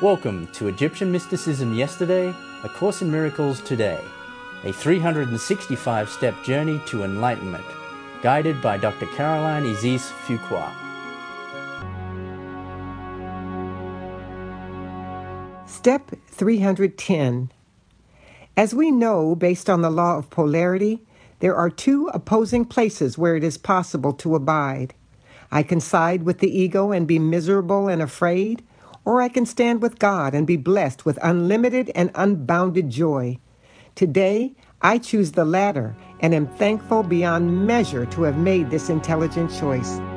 Welcome to Egyptian Mysticism Yesterday, A Course in Miracles Today, a 365-step journey to enlightenment, guided by Dr. Caroline Isis Fuqua. Step 310. As we know, based on the law of polarity, there are two opposing places where it is possible to abide. I can side with the ego and be miserable and afraid, or I can stand with God and be blessed with unlimited and unbounded joy. Today, I choose the latter and am thankful beyond measure to have made this intelligent choice.